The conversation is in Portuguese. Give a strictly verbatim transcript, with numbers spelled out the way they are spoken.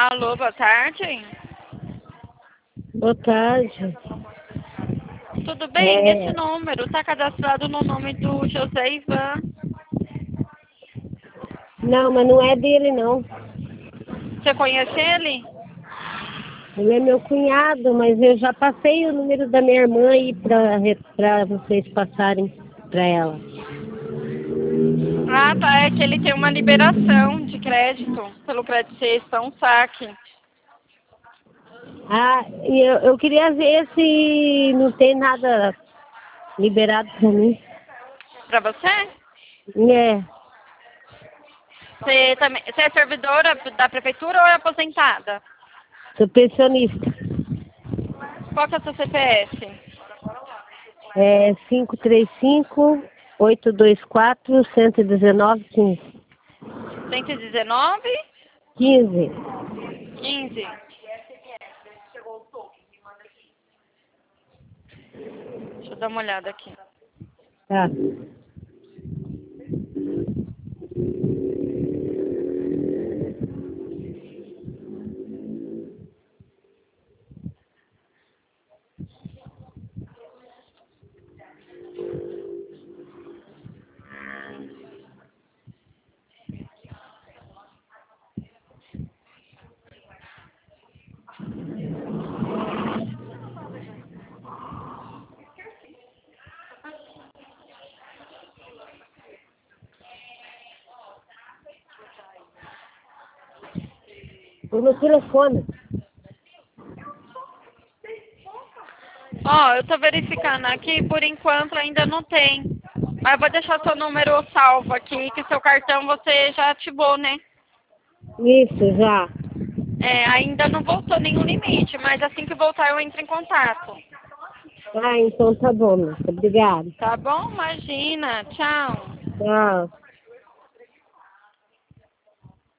Alô, boa tarde. Boa tarde. Tudo bem? É, Esse número está cadastrado no nome do José Ivan. não, mas não é dele, não. Você conhece ele? Ele é meu cunhado, mas eu já passei o número da minha irmã aí para vocês passarem para ela. Ah, tá. É que ele tem uma liberação de crédito pelo crédito sexta, um saque. Ah, e eu, eu queria ver se não tem nada liberado para mim. Para você? É, Você, também, você é servidora da prefeitura ou é aposentada? sou pensionista. Qual que é o seu C P F? É cinco três cinco, oito dois quatro, um um nove, quinze. cento e dezenove? quinze. quinze. Deixa eu dar uma olhada aqui. Tá. Tô no telefone. Ó, eu tô verificando aqui, por enquanto ainda não tem. Mas eu vou deixar seu número salvo aqui, que seu cartão você já ativou, né? Isso, já. É, ainda não voltou nenhum limite, mas assim que voltar eu entro em contato. Ah, então tá bom, moça. Obrigada. Tá bom? Imagina. Tchau. Tchau.